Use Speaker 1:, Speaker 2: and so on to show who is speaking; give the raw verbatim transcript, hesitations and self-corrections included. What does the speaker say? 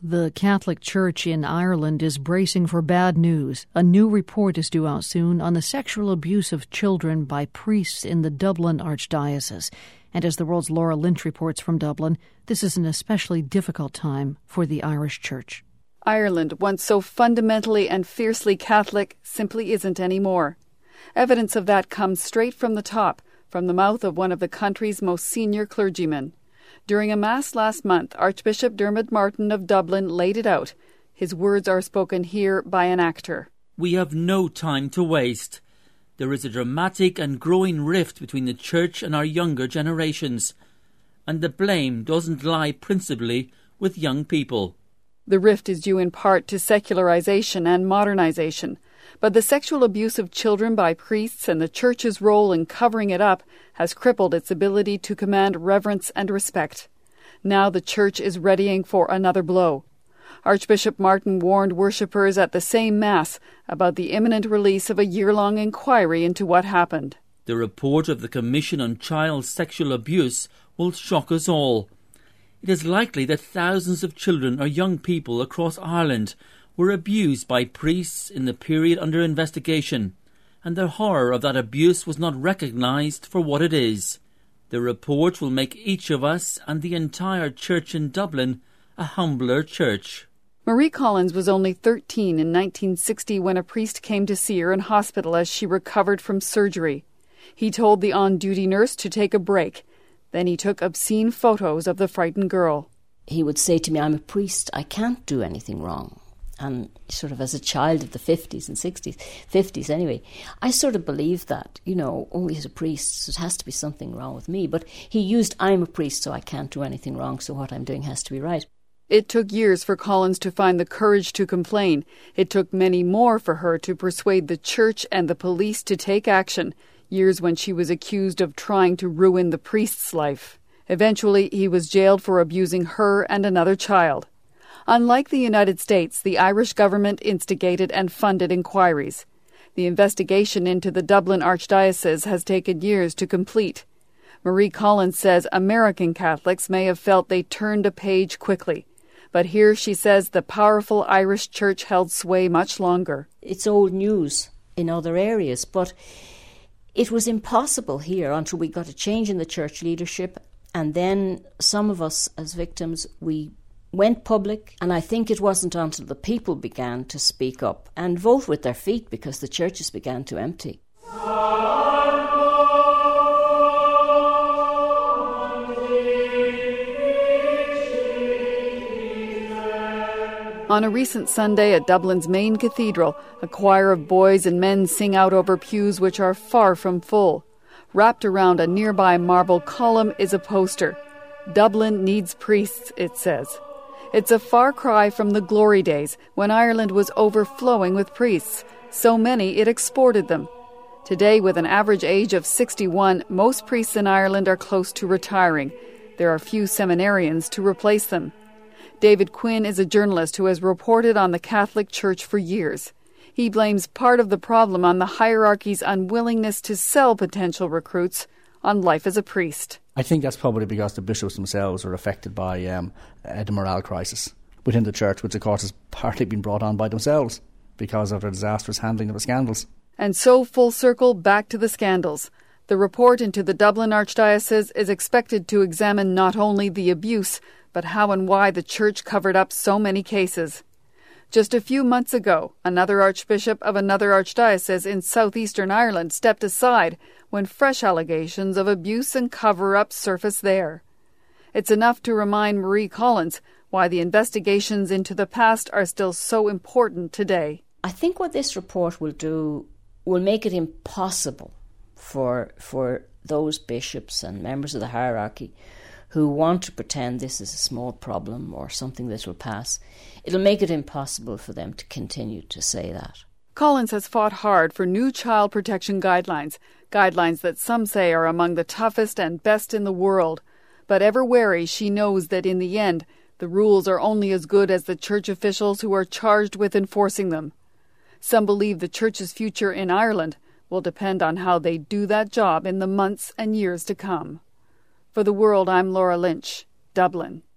Speaker 1: The Catholic Church in Ireland is bracing for bad news. A new report is due out soon on the sexual abuse of children by priests in the Dublin Archdiocese. And as the world's Laura Lynch reports from Dublin, this is an especially difficult time for the Irish Church.
Speaker 2: Ireland, once so fundamentally and fiercely Catholic, simply isn't anymore. Evidence of that comes straight from the top, from the mouth of one of the country's most senior clergymen. During a Mass last month, Archbishop Dermot Martin of Dublin laid it out. His words are spoken here by an actor.
Speaker 3: We have no time to waste. There is a dramatic and growing rift between the Church and our younger generations. And the blame doesn't lie principally with young people.
Speaker 2: The rift is due in part to secularization and modernization. But the sexual abuse of children by priests and the Church's role in covering it up has crippled its ability to command reverence and respect. Now the Church is readying for another blow. Archbishop Martin warned worshippers at the same Mass about the imminent release of a year-long inquiry into what happened.
Speaker 3: The report of the Commission on Child Sexual Abuse will shock us all. It is likely that thousands of children or young people across Ireland were abused by priests in the period under investigation, and the horror of that abuse was not recognised for what it is. The report will make each of us and the entire church in Dublin a humbler church.
Speaker 2: Marie Collins was only thirteen in nineteen sixty when a priest came to see her in hospital as she recovered from surgery. He told the on-duty nurse to take a break. Then he took obscene photos of the frightened girl.
Speaker 4: He would say to me, "I'm a priest, I can't do anything wrong." And sort of as a child of the fifties and sixties, fifties anyway, I sort of believed that, you know, only as a priest, so it has to be something wrong with me. But he used, "I'm a priest, so I can't do anything wrong, so what I'm doing has to be right."
Speaker 2: It took years for Collins to find the courage to complain. It took many more for her to persuade the Church and the police to take action, years when she was accused of trying to ruin the priest's life. Eventually, he was jailed for abusing her and another child. Unlike the United States, the Irish government instigated and funded inquiries. The investigation into the Dublin Archdiocese has taken years to complete. Marie Collins says American Catholics may have felt they turned a page quickly. But here she says the powerful Irish Church held sway much longer.
Speaker 4: It's old news in other areas, but it was impossible here until we got a change in the church leadership. And then some of us as victims, we went public, and I think it wasn't until the people began to speak up and vote with their feet because the churches began to empty.
Speaker 2: On a recent Sunday at Dublin's main cathedral, a choir of boys and men sing out over pews which are far from full. Wrapped around a nearby marble column is a poster. "Dublin needs priests," it says. It's a far cry from the glory days when Ireland was overflowing with priests, so many it exported them. Today, with an average age of sixty-one, most priests in Ireland are close to retiring. There are few seminarians to replace them. David Quinn is a journalist who has reported on the Catholic Church for years. He blames part of the problem on the hierarchy's unwillingness to sell potential recruits on life as a priest.
Speaker 5: I think that's probably because the bishops themselves are affected by um, the morale crisis within the church, which of course has partly been brought on by themselves because of their disastrous handling of the scandals.
Speaker 2: And so, full circle, back to the scandals. The report into the Dublin Archdiocese is expected to examine not only the abuse, but how and why the Church covered up so many cases. Just a few months ago, another archbishop of another archdiocese in southeastern Ireland stepped aside when fresh allegations of abuse and cover-up surfaced there. It's enough to remind Marie Collins why the investigations into the past are still so important today.
Speaker 4: I think what this report will do will make it impossible for for those bishops and members of the hierarchy who want to pretend this is a small problem or something that will pass. It'll make it impossible for them to continue to say that.
Speaker 2: Collins has fought hard for new child protection guidelines, guidelines that some say are among the toughest and best in the world. But ever wary, she knows that in the end, the rules are only as good as the church officials who are charged with enforcing them. Some believe the church's future in Ireland will depend on how they do that job in the months and years to come. For The World, I'm Laura Lynch, Dublin.